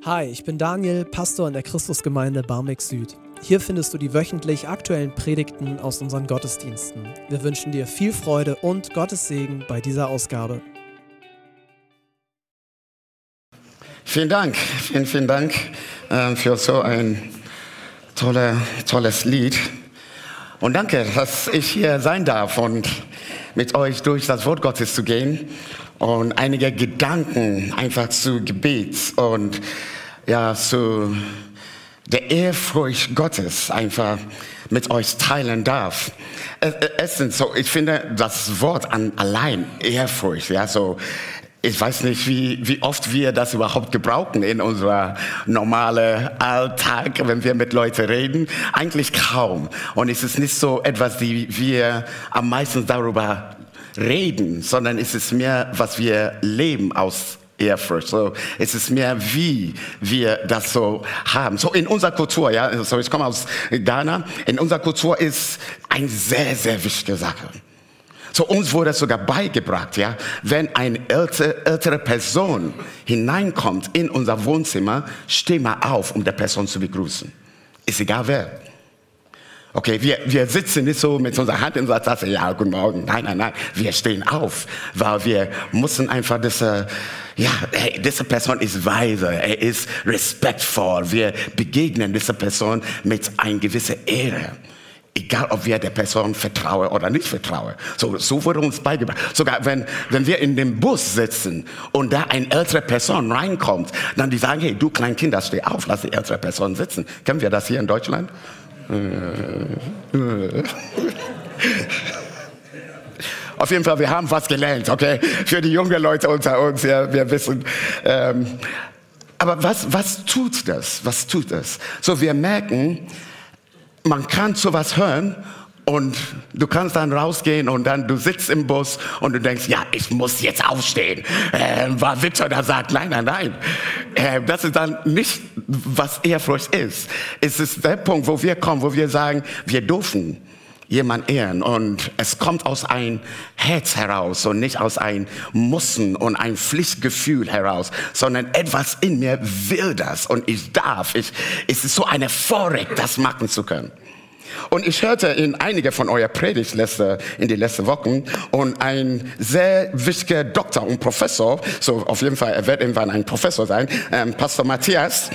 Hi, ich bin Daniel, Pastor in der Christusgemeinde Barmbek Süd. Hier findest du die wöchentlich aktuellen Predigten aus unseren Gottesdiensten. Wir wünschen dir viel Freude und Gottes Segen bei dieser Ausgabe. Vielen Dank für so ein tolles Lied. Und danke, dass ich hier sein darf und mit euch durch das Wort Gottes zu gehen und einige Gedanken einfach zu Gebet und ja, zu der Ehrfurcht Gottes einfach mit euch teilen darf. Ich finde das Wort allein Ehrfurcht, ja, so. Ich weiß nicht, wie oft wir das überhaupt gebrauchen in unserer normalen Alltag, wenn wir mit Leuten reden. Eigentlich kaum. Und es ist nicht so etwas, die wir am meisten darüber reden, sondern es ist mehr, was wir leben aus Ehrfurcht. So, es ist mehr, wie wir das so haben. So in unserer Kultur, ja, so ich komme aus Ghana, in unserer Kultur ist eine sehr, sehr wichtige Sache. So uns wurde es sogar beigebracht, ja, wenn eine ältere Person hineinkommt in unser Wohnzimmer, steh mal auf, um die Person zu begrüßen. Ist egal wer. Okay, wir sitzen nicht so mit unserer Hand in der Tasse, ja, guten Morgen. Nein, wir stehen auf, weil wir müssen einfach diese Person ist weise, er ist respektvoll. Wir begegnen dieser Person mit einer gewissen Ehre. Egal, ob wir der Person vertrauen oder nicht vertrauen. So wurde uns beigebracht. Sogar wenn wir in dem Bus sitzen und da eine ältere Person reinkommt, dann die sagen, hey, du Kleinkind, steh auf, lass die ältere Person sitzen. Kennen wir das hier in Deutschland? Auf jeden Fall, wir haben was gelernt, okay? Für die jungen Leute unter uns, ja, wir wissen. Aber was tut das? Was tut das? So, wir merken, man kann sowas hören und du kannst dann rausgehen und dann du sitzt im Bus und du denkst, ja, ich muss jetzt aufstehen. Weil Victor da sagt, nein. Das ist dann nicht, was Ehrfurcht ist. Es ist der Punkt, wo wir kommen, wo wir sagen, wir dürfen jemanden ehren und es kommt aus ein Herz heraus und nicht aus ein Müssen und ein Pflichtgefühl heraus, sondern etwas in mir will das und ich darf. Es ist so eine Vorrecht, das machen zu können. Und ich hörte in einige von eurer Predigt in den letzten Wochen und ein sehr wichtiger Doktor und Professor, so auf jeden Fall, er wird irgendwann ein Professor sein, Pastor Matthias,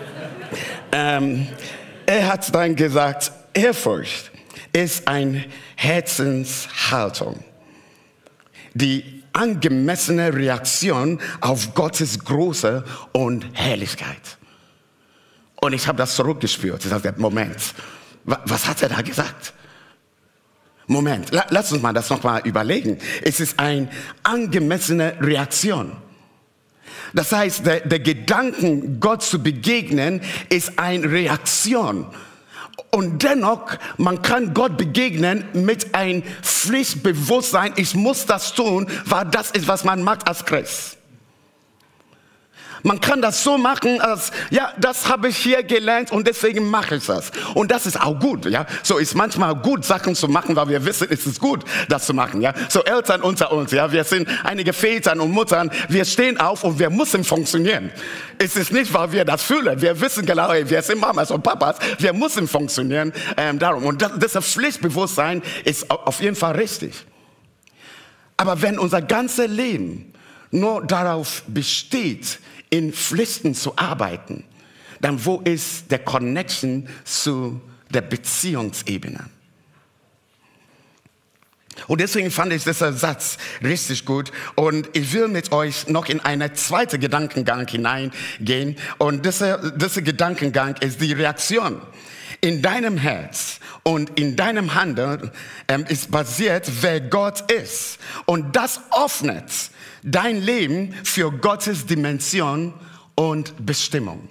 er hat dann gesagt, Ehrfurcht ist eine Herzenshaltung, die angemessene Reaktion auf Gottes Größe und Herrlichkeit. Und ich habe das zurückgespürt. Ich dachte, Moment, was hat er da gesagt? Moment, lass uns mal das nochmal überlegen. Es ist eine angemessene Reaktion. Das heißt, der Gedanken, Gott zu begegnen, ist eine Reaktion. Und dennoch, man kann Gott begegnen mit einem Pflichtbewusstsein, ich muss das tun, weil das ist, was man macht als Christ. Man kann das so machen, als, ja, das habe ich hier gelernt und deswegen mache ich das. Und das ist auch gut, ja. So ist manchmal gut, Sachen zu machen, weil wir wissen, es ist gut, das zu machen, ja. So Eltern unter uns, ja, wir sind einige Väter und Muttern, wir stehen auf und wir müssen funktionieren. Es ist nicht, weil wir das fühlen. Wir wissen genau, hey, wir sind Mamas und Papas, wir müssen funktionieren, darum. Und das Pflichtbewusstsein ist auf jeden Fall richtig. Aber wenn unser ganzes Leben nur darauf besteht, in Pflichten zu arbeiten, dann wo ist der Connection zu der Beziehungsebene? Und deswegen fand ich diesen Satz richtig gut und ich will mit euch noch in einen zweiten Gedankengang hineingehen und dieser Gedankengang ist die Reaktion in deinem Herz und in deinem Handeln ist basiert, wer Gott ist und das öffnet dein Leben für Gottes Dimension und Bestimmung.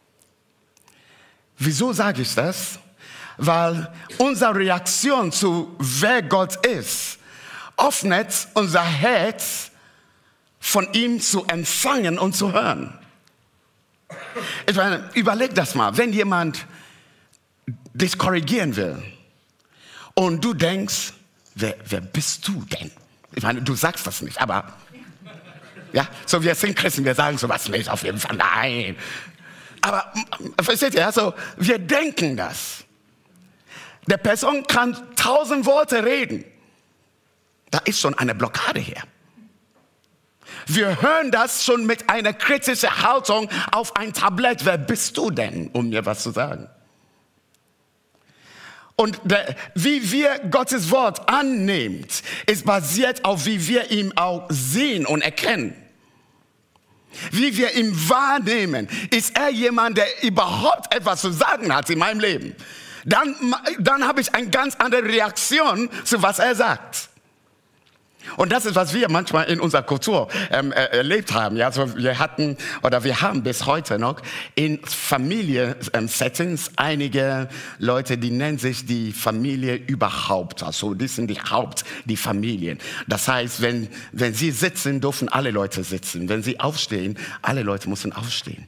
Wieso sage ich das? Weil unsere Reaktion zu wer Gott ist, öffnet unser Herz von ihm zu empfangen und zu hören. Ich meine, überleg das mal, wenn jemand dich korrigieren will und du denkst, wer bist du denn? Ich meine, du sagst das nicht, aber ja, so wir sind Christen, wir sagen sowas nicht, auf jeden Fall, nein. Aber versteht ihr, also wir denken das. Der Person kann 1000 Worte reden. Da ist schon eine Blockade her. Wir hören das schon mit einer kritischen Haltung auf ein Tablett. Wer bist du denn, um mir was zu sagen? Und wie wir Gottes Wort annehmen, ist basiert auf, wie wir ihn auch sehen und erkennen. Wie wir ihn wahrnehmen. Ist er jemand, der überhaupt etwas zu sagen hat in meinem Leben? Dann habe ich eine ganz andere Reaktion zu was er sagt. Und das ist, was wir manchmal in unserer Kultur erlebt haben. Ja, also wir haben bis heute noch in Familiensettings einige Leute, die nennen sich die Familie überhaupt. Also die sind die Familien. Das heißt, wenn sie sitzen, dürfen alle Leute sitzen. Wenn sie aufstehen, alle Leute müssen aufstehen.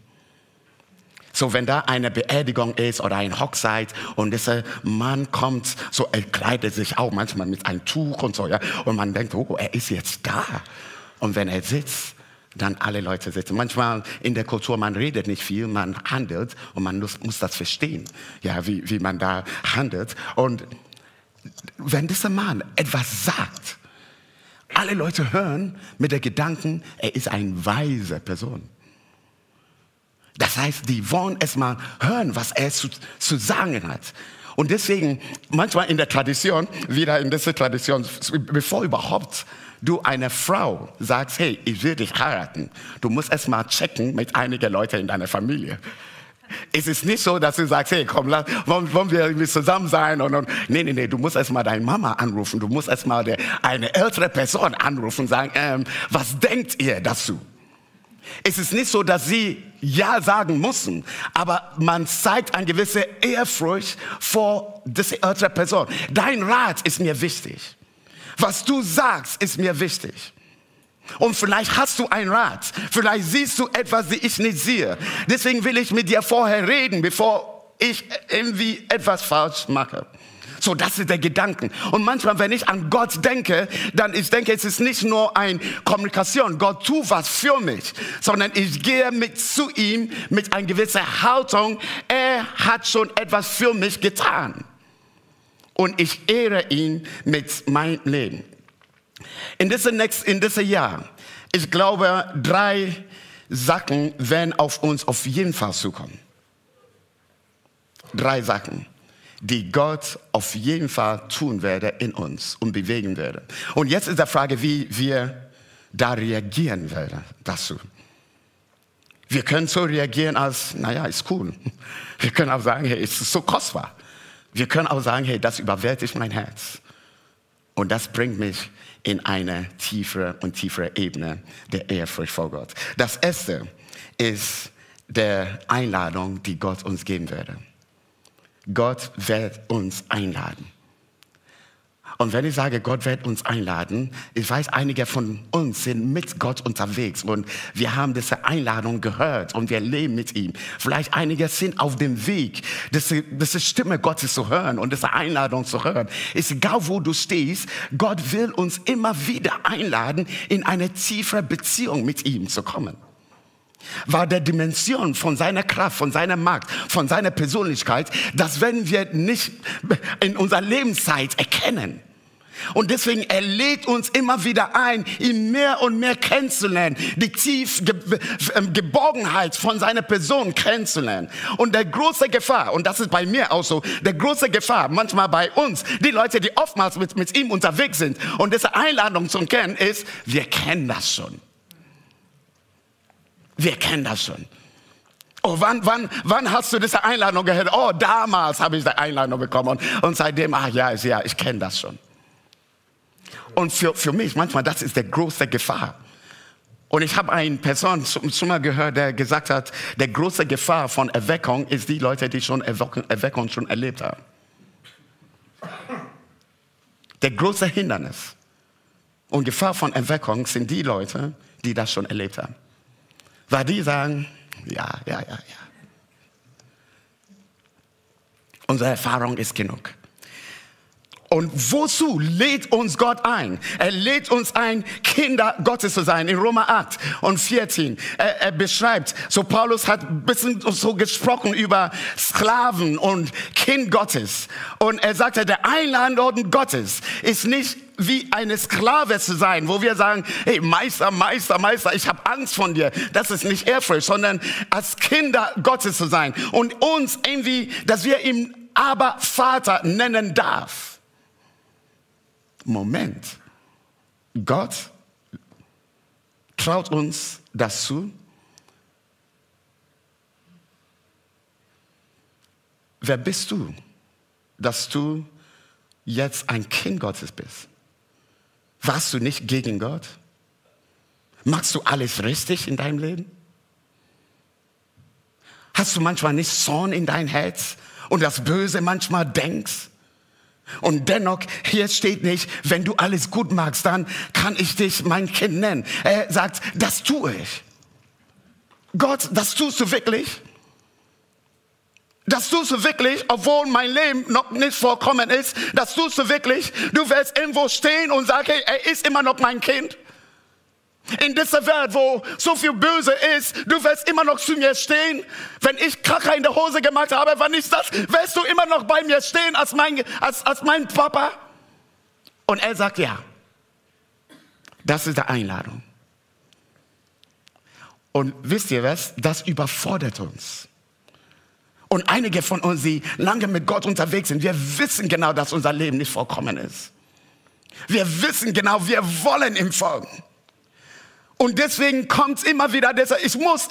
So, wenn da eine Beerdigung ist oder ein Hochzeit und dieser Mann kommt, so er kleidet sich auch manchmal mit einem Tuch und so, ja, und man denkt, oh, er ist jetzt da. Und wenn er sitzt, dann alle Leute sitzen. Manchmal in der Kultur, man redet nicht viel, man handelt und man muss das verstehen, ja, wie man da handelt. Und wenn dieser Mann etwas sagt, alle Leute hören mit der Gedanken, er ist eine weise Person. Das heißt, die wollen erstmal hören, was er zu sagen hat. Und deswegen, manchmal in der Tradition, wieder in dieser Tradition, bevor überhaupt du einer Frau sagst, hey, ich will dich heiraten, du musst erstmal checken mit einigen Leuten in deiner Familie. Es ist nicht so, dass du sagst, hey, komm, wollen wir zusammen sein? Nee, du musst erstmal deine Mama anrufen, du musst erstmal eine ältere Person anrufen und sagen, was denkt ihr dazu? Es ist nicht so, dass sie Ja sagen müssen, aber man zeigt eine gewisse Ehrfurcht vor dieser älteren Person. Dein Rat ist mir wichtig. Was du sagst, ist mir wichtig. Und vielleicht hast du einen Rat. Vielleicht siehst du etwas, das ich nicht sehe. Deswegen will ich mit dir vorher reden, bevor ich irgendwie etwas falsch mache. So, das ist der Gedanke. Und manchmal, wenn ich an Gott denke, dann ich denke, es ist nicht nur eine Kommunikation. Gott tut was für mich, sondern ich gehe zu ihm mit einer gewissen Haltung. Er hat schon etwas für mich getan. Und ich ehre ihn mit meinem Leben. In diesem Jahr, ich glaube, 3 Sachen werden auf uns auf jeden Fall zukommen. 3 Sachen, die Gott auf jeden Fall tun werde in uns und bewegen werde. Und jetzt ist die Frage, wie wir da reagieren werden dazu. Wir können so reagieren als, naja, ist cool. Wir können auch sagen, hey, es ist so kostbar. Wir können auch sagen, hey, das überwältigt mein Herz. Und das bringt mich in eine tiefere und tiefere Ebene der Ehrfurcht vor Gott. Das Erste ist die Einladung, die Gott uns geben werde. Gott wird uns einladen. Und wenn ich sage, Gott wird uns einladen, ich weiß, einige von uns sind mit Gott unterwegs und wir haben diese Einladung gehört und wir leben mit ihm. Vielleicht einige sind auf dem Weg, diese Stimme Gottes zu hören und diese Einladung zu hören. Ist egal, wo du stehst, Gott will uns immer wieder einladen, in eine tiefere Beziehung mit ihm zu kommen. War der Dimension von seiner Kraft, von seiner Macht, von seiner Persönlichkeit, das werden wir nicht in unserer Lebenszeit erkennen. Und deswegen, er lädt uns immer wieder ein, ihn mehr und mehr kennenzulernen, die tiefe Geborgenheit von seiner Person kennenzulernen. Und der große Gefahr, und das ist bei mir auch so, der große Gefahr, manchmal bei uns, die Leute, die oftmals mit ihm unterwegs sind und diese Einladung zum Kennen ist, wir kennen das schon. Wir kennen das schon. Oh, wann hast du diese Einladung gehört? Oh, damals habe ich die Einladung bekommen. Und seitdem, ich kenne das schon. Und für mich, manchmal, das ist die große Gefahr. Und ich habe eine Person schon mal gehört, der gesagt hat, die große Gefahr von Erweckung ist die Leute, die schon Erweckung schon erlebt haben. Der große Hindernis und Gefahr von Erweckung sind die Leute, die das schon erlebt haben. Weil die sagen, ja. Unsere Erfahrung ist genug. Und wozu lädt uns Gott ein? Er lädt uns ein, Kinder Gottes zu sein. In Römer 8 und 14. Er beschreibt, so Paulus hat ein bisschen so gesprochen über Sklaven und Kind Gottes. Und er sagte, der Einladung Gottes ist nicht wie eine Sklave zu sein, wo wir sagen, hey Meister, Meister, Meister, ich habe Angst von dir. Das ist nicht ehrfurcht, sondern als Kinder Gottes zu sein. Und uns irgendwie, dass wir ihn aber Vater nennen darf. Moment, Gott traut uns das zu? Wer bist du, dass du jetzt ein Kind Gottes bist? Warst du nicht gegen Gott? Machst du alles richtig in deinem Leben? Hast du manchmal nicht Zorn in dein Herz und das Böse manchmal denkst? Und dennoch, hier steht nicht, wenn du alles gut machst, dann kann ich dich mein Kind nennen. Er sagt, das tue ich. Gott, das tust du wirklich? Das tust du wirklich, obwohl mein Leben noch nicht vollkommen ist. Das tust du wirklich. Du wirst irgendwo stehen und sagen, hey, er ist immer noch mein Kind. In dieser Welt, wo so viel Böse ist, du wirst immer noch zu mir stehen. Wenn ich Kracher in der Hose gemacht habe, wann ist das? Wirst du immer noch bei mir stehen als mein Papa? Und er sagt, ja. Das ist die Einladung. Und wisst ihr was? Das überfordert uns. Und einige von uns, die lange mit Gott unterwegs sind, wir wissen genau, dass unser Leben nicht vollkommen ist. Wir wissen genau, wir wollen ihm folgen. Und deswegen kommt es immer wieder, ich muss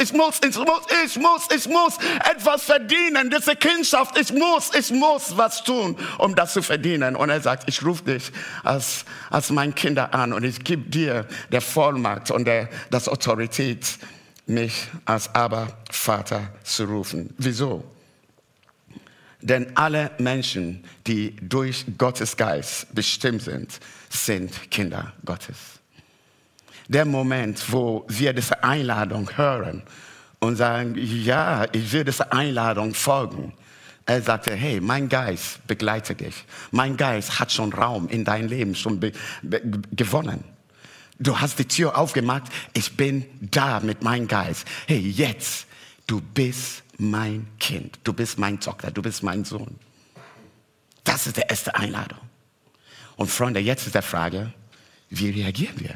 etwas verdienen, diese Kindschaft, ich muss was tun, um das zu verdienen. Und er sagt, ich rufe dich als mein Kinder an und ich gebe dir der Vollmacht und das Autorität, mich als Vater zu rufen. Wieso? Denn alle Menschen, die durch Gottes Geist bestimmt sind Kinder Gottes. Der Moment, wo wir diese Einladung hören und sagen, ja, ich will dieser Einladung folgen. Er sagte, hey, mein Geist begleitet dich. Mein Geist hat schon Raum in dein Leben schon gewonnen. Du hast die Tür aufgemacht, ich bin da mit meinem Geist. Hey, jetzt, du bist mein Kind, du bist meine Tochter, du bist mein Sohn. Das ist die erste Einladung. Und Freunde, jetzt ist die Frage, wie reagieren wir?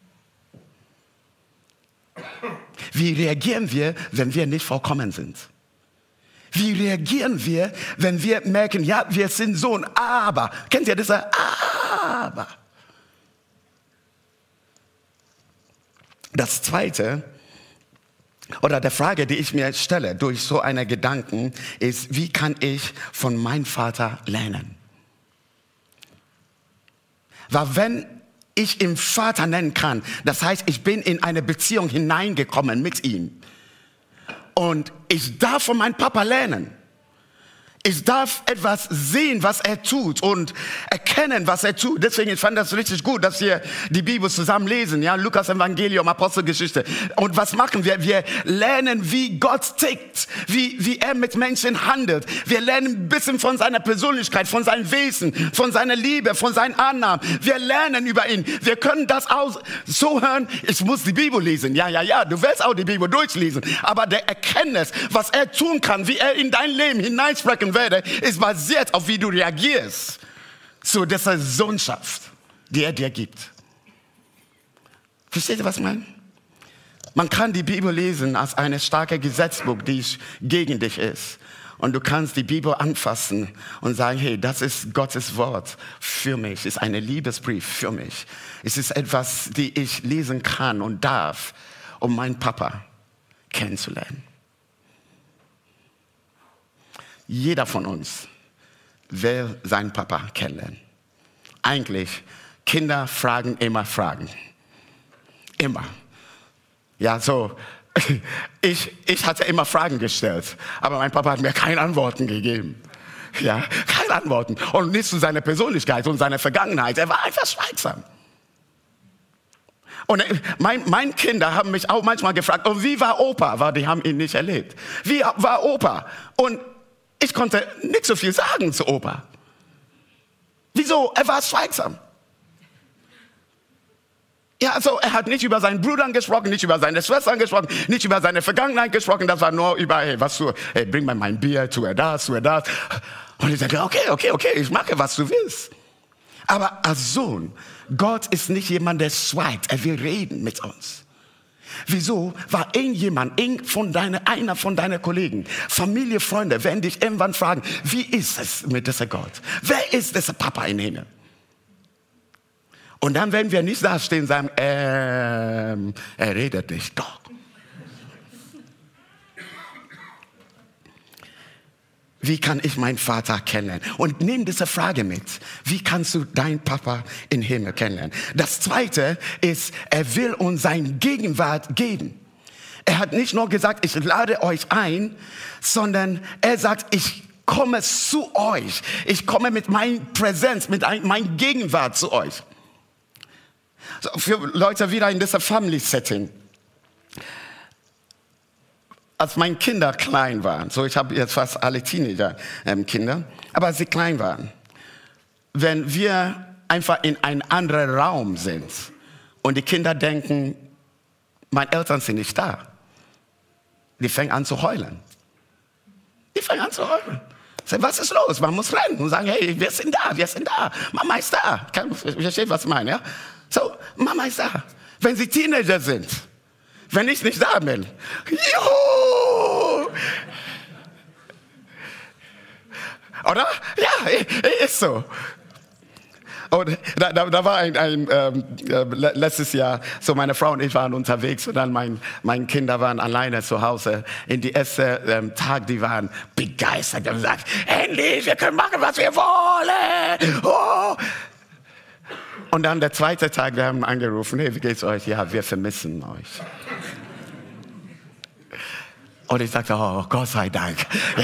Wie reagieren wir, wenn wir nicht vollkommen sind? Wie reagieren wir, wenn wir merken, ja, wir sind Sohn, aber, kennt ihr das? Aber. Das Zweite, oder der Frage, die ich mir stelle durch so einen Gedanken, ist, wie kann ich von meinem Vater lernen? Weil wenn ich ihn Vater nennen kann, das heißt, ich bin in eine Beziehung hineingekommen mit ihm. Und ich darf von meinem Papa lernen. Ich darf etwas sehen, was er tut und erkennen, was er tut. Deswegen fand ich das richtig gut, dass wir die Bibel zusammen lesen. Ja, Lukas Evangelium, Apostelgeschichte. Und was machen wir? Wir lernen, wie Gott tickt, wie er mit Menschen handelt. Wir lernen ein bisschen von seiner Persönlichkeit, von seinem Wesen, von seiner Liebe, von seinen Annahmen. Wir lernen über ihn. Wir können das auch so hören. Ich muss die Bibel lesen. Ja, du wirst auch die Bibel durchlesen. Aber der Erkenntnis, was er tun kann, wie er in dein Leben hineinsprechen werde, ist basiert auf, wie du reagierst zu dieser Sohnschaft, die er dir gibt. Versteht ihr, was ich meine? Man kann die Bibel lesen als eine starke Gesetzbuch, die gegen dich ist. Und du kannst die Bibel anfassen und sagen, hey, das ist Gottes Wort für mich, ist ein Liebesbrief für mich. Es ist etwas, die ich lesen kann und darf, um meinen Papa kennenzulernen. Jeder von uns will seinen Papa kennenlernen. Eigentlich, Kinder fragen immer Fragen. Immer. Ja, so, ich hatte immer Fragen gestellt, aber mein Papa hat mir keine Antworten gegeben. Ja, keine Antworten. Und nicht zu seiner Persönlichkeit und seiner Vergangenheit. Er war einfach schweigsam. Und meine Kinder haben mich auch manchmal gefragt, und wie war Opa? Weil die haben ihn nicht erlebt. Wie war Opa? Und ich konnte nicht so viel sagen zu Opa. Wieso? Er war schweigsam. Ja, also er hat nicht über seinen Bruder gesprochen, nicht über seine Schwestern gesprochen, nicht über seine Vergangenheit gesprochen. Das war nur über, bring mir mein Bier, tu er das. Und ich sagte, okay, ich mache, was du willst. Aber als Sohn, Gott ist nicht jemand, der schweigt. Er will reden mit uns. Wieso? War einer von deinen Kollegen, Familie, Freunde, werden dich irgendwann fragen, wie ist es mit dieser Gott? Wer ist dieser Papa im Himmel? Und dann werden wir nicht da stehen und sagen, er redet nicht. Doch. Wie kann ich meinen Vater kennenlernen? Und nimm diese Frage mit. Wie kannst du deinen Papa im Himmel kennenlernen? Das Zweite ist, er will uns seine Gegenwart geben. Er hat nicht nur gesagt, ich lade euch ein, sondern er sagt, ich komme zu euch. Ich komme mit meiner Präsenz, mit meiner Gegenwart zu euch. So, für Leute wieder in dieser Family-Setting. Als meine Kinder klein waren, so ich habe jetzt fast alle Teenager-Kinder, aber als sie klein waren, wenn wir einfach in einem anderen Raum sind und die Kinder denken, meine Eltern sind nicht da, die fangen an zu heulen. Sagen, was ist los? Man muss rennen und sagen, hey, wir sind da, Mama ist da. Versteht, was ich meine, ja? So, Mama ist da. Wenn sie Teenager sind, wenn ich nicht da bin, juhu! Oder? Ja, ist so. Und da war letztes Jahr, so meine Frau und ich waren unterwegs und dann meine Kinder waren alleine zu Hause. In die ersten Tag, die waren begeistert. Die haben gesagt, endlich, wir können machen, was wir wollen. Oh. Und dann der zweite Tag, wir haben angerufen, hey, wie geht's euch? Ja, wir vermissen euch. Und ich sagte, oh, Gott sei Dank. Ja.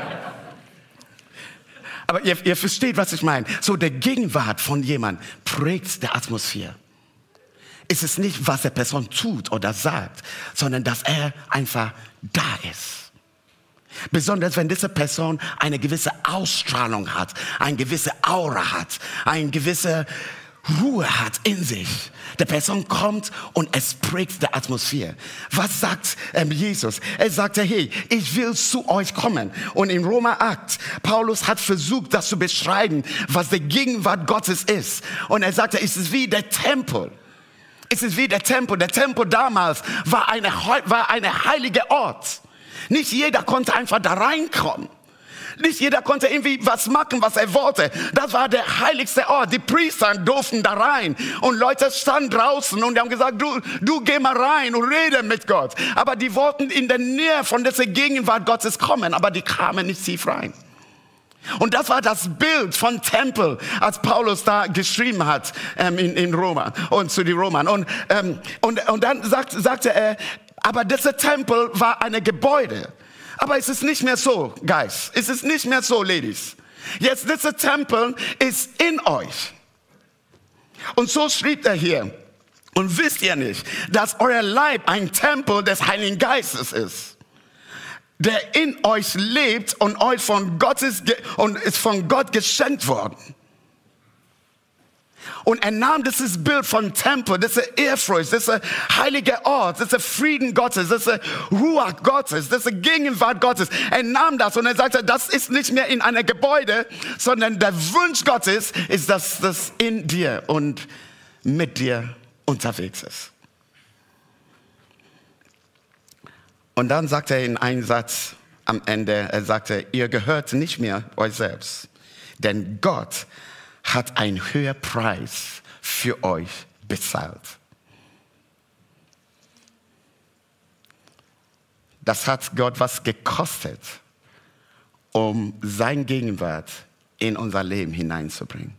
Aber ihr versteht, was ich meine. So, der Gegenwart von jemandem prägt die Atmosphäre. Es ist nicht, was der Person tut oder sagt, sondern dass er einfach da ist. Besonders wenn diese Person eine gewisse Ausstrahlung hat, eine gewisse Aura hat, eine gewisse Ruhe hat in sich. Der Person kommt und es prägt die Atmosphäre. Was sagt Jesus? Er sagte, hey, ich will zu euch kommen. Und in Römer 8, Paulus hat versucht, das zu beschreiben, was die Gegenwart Gottes ist. Und er sagte, es ist wie der Tempel. Es ist wie der Tempel. Der Tempel damals war eine heilige Ort. Nicht jeder konnte einfach da reinkommen. Nicht jeder konnte irgendwie was machen, was er wollte. Das war der heiligste Ort. Die Priester durften da rein. Und Leute standen draußen und die haben gesagt, du geh mal rein und rede mit Gott. Aber die wollten in der Nähe von dieser Gegenwart Gottes kommen, aber die kamen nicht tief rein. Und das war das Bild von Tempel, als Paulus da geschrieben hat in Roma und zu den Römern. Und dann sagte er, aber dieser Tempel war ein Gebäude. Aber es ist nicht mehr so, Guys. Es ist nicht mehr so, Ladies. Jetzt, dieser Tempel ist in euch. Und so schrieb er hier. Und wisst ihr nicht, dass euer Leib ein Tempel des Heiligen Geistes ist, der in euch lebt und euch ist von Gott geschenkt worden. Und er nahm dieses Bild von Tempel, diese Ehrfurcht, dieser heilige Ort, dieser Frieden Gottes, diese Ruhe Gottes, diese Gegenwart Gottes. Er nahm das und er sagte, das ist nicht mehr in einem Gebäude, sondern der Wunsch Gottes ist, dass das in dir und mit dir unterwegs ist. Und dann sagt er in einem Satz am Ende, er sagte, ihr gehört nicht mehr euch selbst, denn Gott hat einen höheren Preis für euch bezahlt. Das hat Gott was gekostet, um seine Gegenwart in unser Leben hineinzubringen.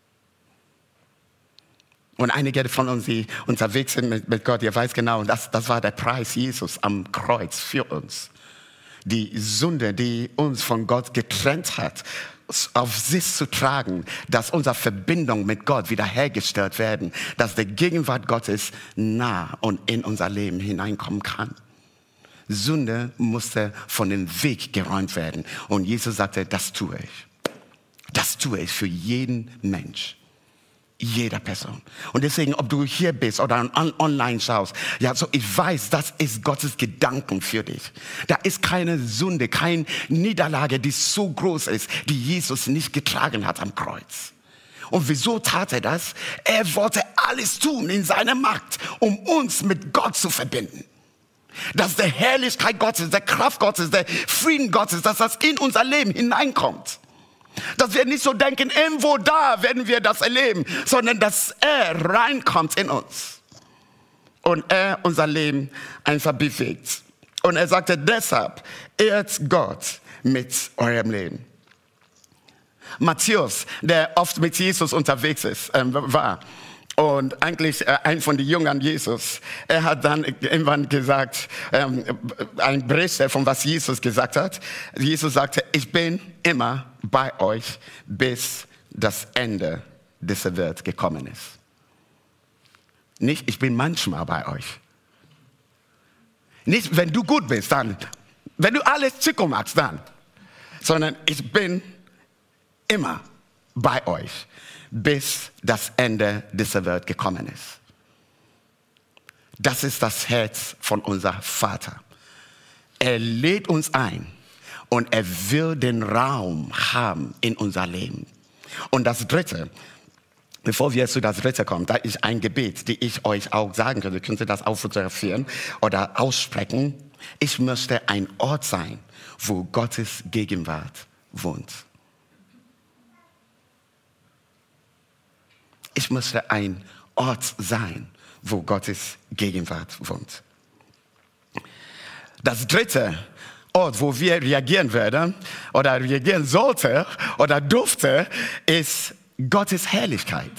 Und einige von uns, die unterwegs sind mit Gott, ihr weiß genau, das war der Preis Jesus am Kreuz für uns. Die Sünde, die uns von Gott getrennt hat, auf sich zu tragen, dass unsere Verbindung mit Gott wiederhergestellt werden, dass die Gegenwart Gottes nah und in unser Leben hineinkommen kann. Sünde musste von dem Weg geräumt werden. Und Jesus sagte, das tue ich. Das tue ich für jeden Mensch. Jeder Person. Und deswegen, ob du hier bist oder online schaust, ja, so ich weiß, das ist Gottes Gedanken für dich. Da ist keine Sünde, keine Niederlage, die so groß ist, die Jesus nicht getragen hat am Kreuz. Und wieso tat er das? Er wollte alles tun in seiner Macht, um uns mit Gott zu verbinden. Dass der Herrlichkeit Gottes, der Kraft Gottes, der Frieden Gottes, dass das in unser Leben hineinkommt. Dass wir nicht so denken, irgendwo da werden wir das erleben, sondern dass er reinkommt in uns und er unser Leben einfach bewegt. Und er sagte deshalb, ehrt Gott mit eurem Leben. Matthäus, der oft mit Jesus unterwegs war und eigentlich ein von den Jüngern Jesus, er hat dann irgendwann gesagt, ein Bericht von was Jesus gesagt hat. Jesus sagte, ich bin immer bei euch, bis das Ende dieser Welt gekommen ist. Nicht, ich bin manchmal bei euch. Nicht, wenn du gut bist, dann. Wenn du alles Chico magst, dann. Sondern ich bin immer bei euch, bis das Ende dieser Welt gekommen ist. Das ist das Herz von unserem Vater. Er lädt uns ein und er will den Raum haben in unser Leben. Und das Dritte, bevor wir zu das Dritte kommen, da ist ein Gebet, die ich euch auch sagen könnte. Könnt ihr das auch fotografieren oder aussprechen? Ich möchte ein Ort sein, wo Gottes Gegenwart wohnt. Ich möchte ein Ort sein, wo Gottes Gegenwart wohnt. Das dritte Ort, wo wir reagieren werden oder reagieren sollte oder durfte, ist Gottes Herrlichkeit.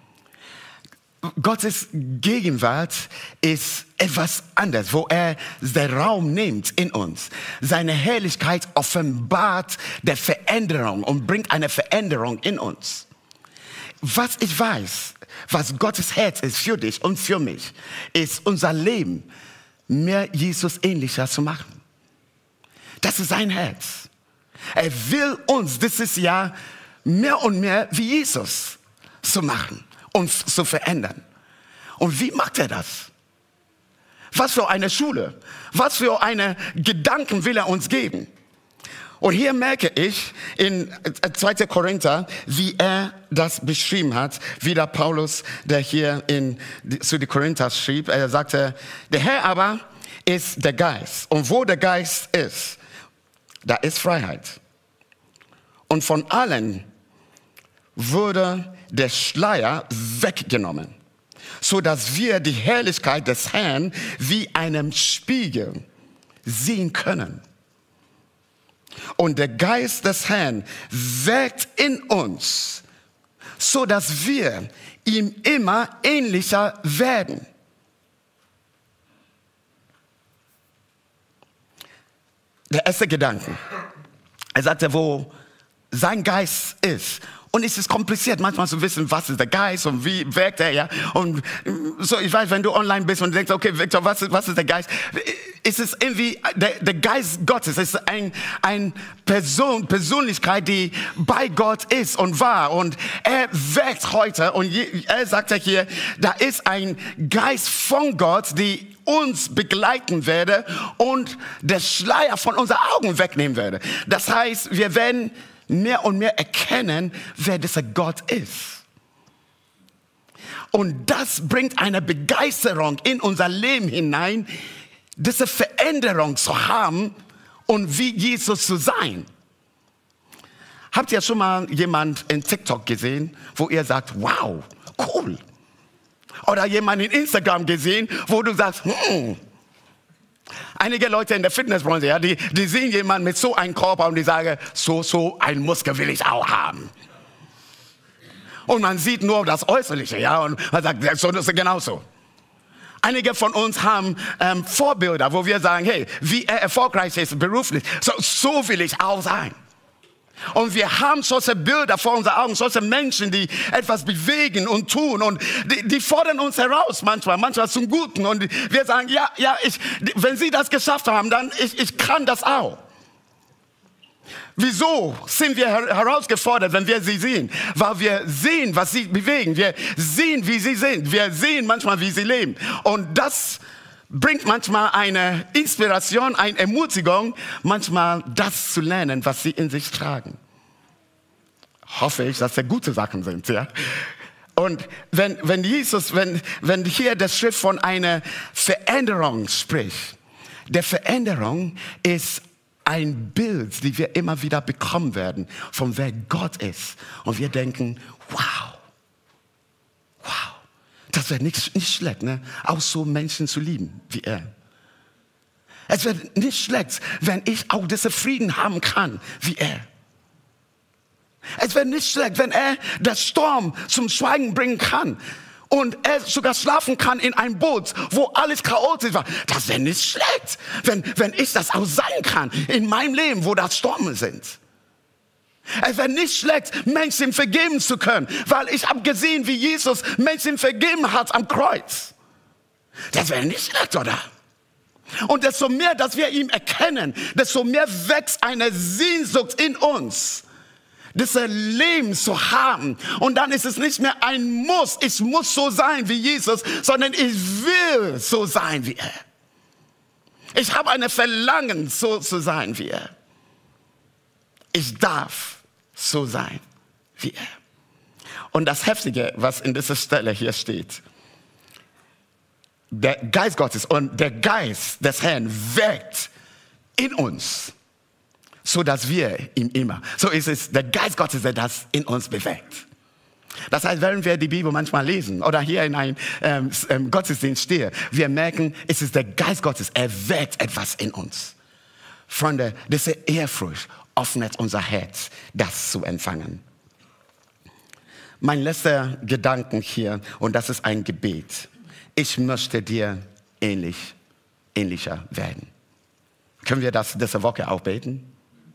Gottes Gegenwart ist etwas anderes, wo er den Raum nimmt in uns. Seine Herrlichkeit offenbart der Veränderung und bringt eine Veränderung in uns. Was ich weiß, was Gottes Herz ist für dich und für mich, ist unser Leben mehr Jesus ähnlicher zu machen. Das ist sein Herz. Er will uns dieses Jahr mehr und mehr wie Jesus zu machen und zu verändern. Und wie macht er das? Was für eine Schule, was für eine Gedanken will er uns geben? Und hier merke ich in 2. Korinther, wie er das beschrieben hat, wie der Paulus, der hier zu den Korinther schrieb. Er sagte, der Herr aber ist der Geist. Und wo der Geist ist, da ist Freiheit. Und von allen wurde der Schleier weggenommen, sodass wir die Herrlichkeit des Herrn wie einem Spiegel sehen können. Und der Geist des Herrn wirkt in uns, so dass wir ihm immer ähnlicher werden. Der erste Gedanke. Er sagte, wo sein Geist ist. Und es ist kompliziert, manchmal zu wissen, was ist der Geist und wie wirkt er, ja. Und so, ich weiß, wenn du online bist und denkst, okay, Victor, was ist der Geist? Es ist irgendwie, der Geist Gottes ist eine Persönlichkeit, die bei Gott ist und war. Und er wirkt heute und er sagt ja hier, da ist ein Geist von Gott, die uns begleiten werde und der Schleier von unseren Augen wegnehmen werde. Das heißt, wir werden mehr und mehr erkennen, wer dieser Gott ist. Und das bringt eine Begeisterung in unser Leben hinein, diese Veränderung zu haben und wie Jesus zu sein. Habt ihr schon mal jemand in TikTok gesehen, wo ihr sagt, wow, cool? Oder jemand in Instagram gesehen, wo du sagst, Einige Leute in der Fitnessbranche, ja, die sehen jemanden mit so einem Körper und die sagen, so ein Muskel will ich auch haben. Und man sieht nur das Äußerliche, ja, und man sagt, so ist es genauso. Einige von uns haben Vorbilder, wo wir sagen, hey, wie er erfolgreich ist beruflich, so will ich auch sein. Und wir haben solche Bilder vor unseren Augen, solche Menschen, die etwas bewegen und tun und die fordern uns heraus manchmal zum Guten. Und wir sagen, ja, wenn sie das geschafft haben, dann ich kann das auch. Wieso sind wir herausgefordert, wenn wir sie sehen? Weil wir sehen, was sie bewegen. Wir sehen, wie sie sind. Wir sehen manchmal, wie sie leben. Und das bringt manchmal eine Inspiration, eine Ermutigung, manchmal das zu lernen, was sie in sich tragen. Hoffe ich, dass das gute Sachen sind, ja. Und wenn hier der Schrift von einer Veränderung spricht, der Veränderung ist ein Bild, die wir immer wieder bekommen werden, von wer Gott ist. Und wir denken, wow, das wäre nicht schlecht, ne? Auch so Menschen zu lieben wie er. Es wäre nicht schlecht, wenn ich auch diesen Frieden haben kann wie er. Es wäre nicht schlecht, wenn er das Sturm zum Schweigen bringen kann und er sogar schlafen kann in einem Boot, wo alles chaotisch war. Das wäre nicht schlecht, wenn ich das auch sein kann in meinem Leben, wo das Stürme sind. Es wäre nicht schlecht, Menschen vergeben zu können, weil ich habe gesehen, wie Jesus Menschen vergeben hat am Kreuz. Das wäre nicht schlecht, oder? Und desto mehr, dass wir ihn erkennen, desto mehr wächst eine Sehnsucht in uns, dieses Leben zu haben. Und dann ist es nicht mehr ein Muss, ich muss so sein wie Jesus, sondern ich will so sein wie er. Ich habe ein Verlangen, so zu sein wie er. Ich darf so sein wie er. Und das Heftige, was in dieser Stelle hier steht, der Geist Gottes und der Geist des Herrn wirkt in uns, so dass wir ihm immer, so ist es der Geist Gottes, der das in uns bewegt. Das heißt, während wir die Bibel manchmal lesen oder hier in einem Gottesdienst stehen, wir merken, es ist der Geist Gottes, er wirkt etwas in uns. Freunde, diese Ehrfurcht öffnet unser Herz, das zu empfangen. Mein letzter Gedanke hier, und das ist ein Gebet. Ich möchte dir ähnlicher werden. Können wir das diese Woche auch beten?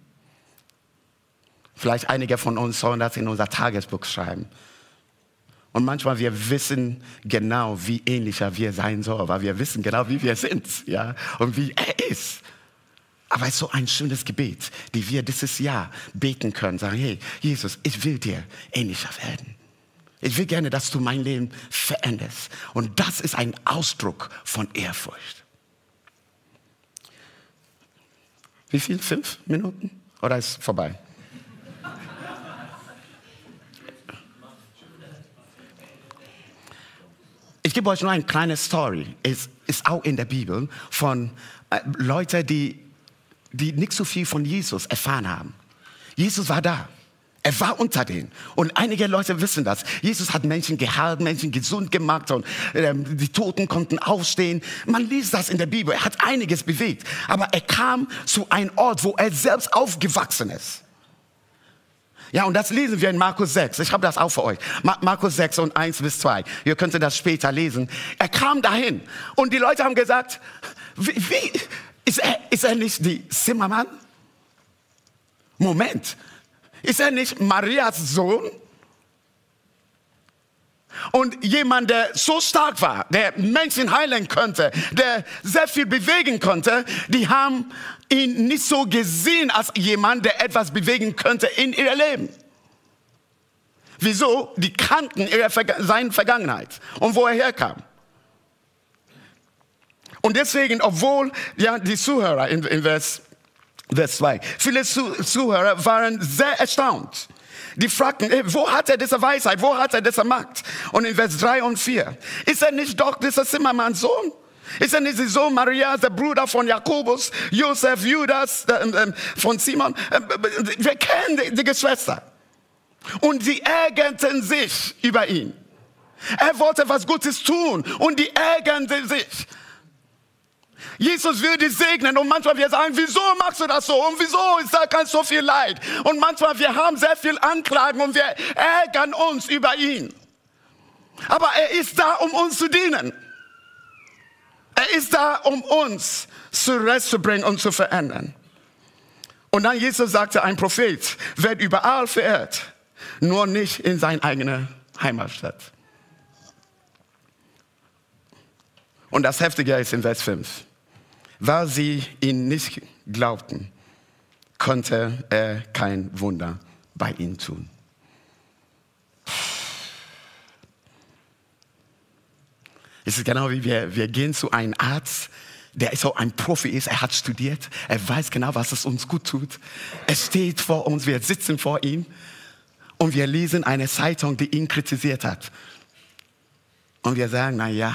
Vielleicht einige von uns sollen das in unser Tagesbuch schreiben. Und manchmal wir wissen genau, wie ähnlicher wir sein sollen, weil wir wissen genau, wie wir sind, ja, und wie er ist. Aber es ist so ein schönes Gebet, die wir dieses Jahr beten können. Sagen, hey, Jesus, ich will dir ähnlicher werden. Ich will gerne, dass du mein Leben veränderst. Und das ist ein Ausdruck von Ehrfurcht. Wie viel? 5 Minuten? Oder ist es vorbei? Ich gebe euch nur eine kleine Story. Es ist auch in der Bibel von Leuten, die nicht so viel von Jesus erfahren haben. Jesus war da. Er war unter denen. Und einige Leute wissen das. Jesus hat Menschen geheilt, Menschen gesund gemacht und die Toten konnten aufstehen. Man liest das in der Bibel. Er hat einiges bewegt. Aber er kam zu einem Ort, wo er selbst aufgewachsen ist. Ja, und das lesen wir in Markus 6. Ich habe das auch für euch. Markus 6 und 1-2. Ihr könnt das später lesen. Er kam dahin und die Leute haben gesagt, wie ist er nicht die Zimmermann? Moment, ist er nicht Marias Sohn? Und jemand, der so stark war, der Menschen heilen konnte, der sehr viel bewegen konnte, die haben ihn nicht so gesehen als jemand, der etwas bewegen könnte in ihr Leben. Wieso? Die kannten seine Vergangenheit und wo er herkam. Und deswegen, obwohl die Zuhörer in Vers 2, viele Zuhörer waren sehr erstaunt. Die fragten, wo hat er diese Weisheit, wo hat er diese Macht? Und in Vers 3 und 4, ist er nicht doch dieser Zimmermanns Sohn? Ist er nicht der Sohn Marias, der Bruder von Jakobus, Josef, Judas, von Simon? Wir kennen die Geschwister. Und sie ärgerten sich über ihn. Er wollte was Gutes tun und die ärgerten sich. Jesus will dich segnen und manchmal wir sagen, wieso machst du das so und wieso ist da ganz so viel Leid? Und manchmal wir haben sehr viel Anklagen und wir ärgern uns über ihn. Aber er ist da, um uns zu dienen. Er ist da, um uns zur Rest zu bringen und zu verändern. Und dann Jesus sagte, ein Prophet wird überall verehrt, nur nicht in seiner eigenen Heimatstadt. Und das Heftige ist in Vers 5. Weil sie ihn nicht glaubten, konnte er kein Wunder bei ihm tun. Es ist genau wie wir gehen zu einem Arzt, der so ein Profi ist, er hat studiert, er weiß genau, was es uns gut tut. Er steht vor uns, wir sitzen vor ihm und wir lesen eine Zeitung, die ihn kritisiert hat. Und wir sagen, na ja.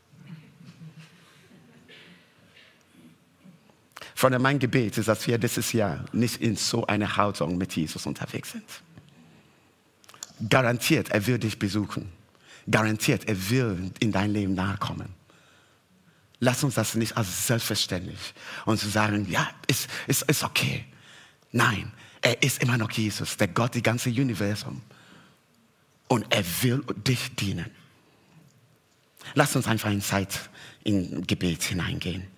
Von mein Gebet ist, dass wir dieses Jahr nicht in so einer Haltung mit Jesus unterwegs sind. Garantiert, er will dich besuchen. Garantiert, er will in dein Leben nahe kommen. Lass uns das nicht als selbstverständlich und zu sagen, ja, ist okay. Nein, er ist immer noch Jesus, der Gott, die ganze Universum. Und er will dich dienen. Lass uns einfach in Zeit, in Gebet hineingehen.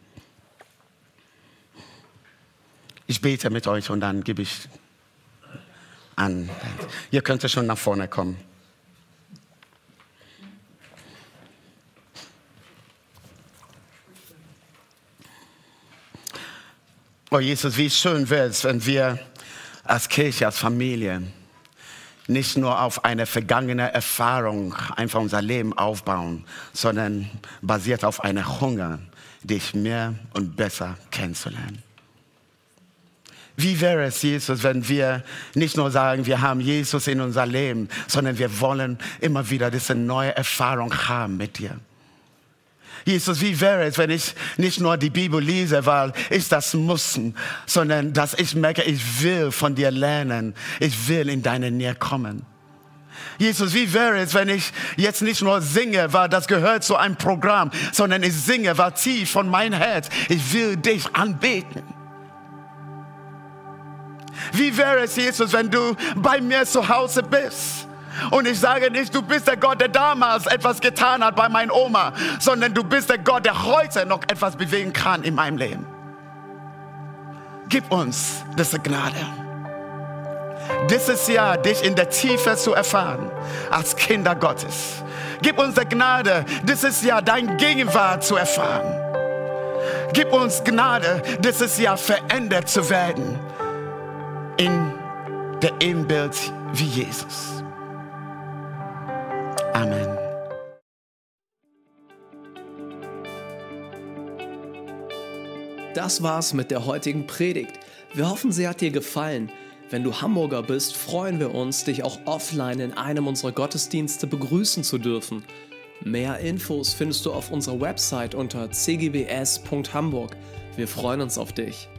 Ich bete mit euch und dann gebe ich an. Ihr könnt schon nach vorne kommen. Oh Jesus, wie schön wäre es, wenn wir als Kirche, als Familie nicht nur auf eine vergangene Erfahrung einfach unser Leben aufbauen, sondern basiert auf einem Hunger, dich mehr und besser kennenzulernen. Wie wäre es, Jesus, wenn wir nicht nur sagen, wir haben Jesus in unser Leben, sondern wir wollen immer wieder diese neue Erfahrung haben mit dir. Jesus, wie wäre es, wenn ich nicht nur die Bibel lese, weil ich das muss, sondern dass ich merke, ich will von dir lernen, ich will in deine Nähe kommen. Jesus, wie wäre es, wenn ich jetzt nicht nur singe, weil das gehört zu einem Programm, sondern ich singe, weil tief von meinem Herz, ich will dich anbeten. Wie wäre es, Jesus, wenn du bei mir zu Hause bist? Und ich sage nicht, du bist der Gott, der damals etwas getan hat bei meiner Oma, sondern du bist der Gott, der heute noch etwas bewegen kann in meinem Leben. Gib uns diese Gnade. Dieses Jahr dich in der Tiefe zu erfahren als Kinder Gottes. Gib uns die Gnade, dieses Jahr dein Gegenwart zu erfahren. Gib uns Gnade, dieses Jahr verändert zu werden in der Ebenbild wie Jesus. Amen. Das war's mit der heutigen Predigt. Wir hoffen, sie hat dir gefallen. Wenn du Hamburger bist, freuen wir uns, dich auch offline in einem unserer Gottesdienste begrüßen zu dürfen. Mehr Infos findest du auf unserer Website unter cgbs.hamburg. Wir freuen uns auf dich.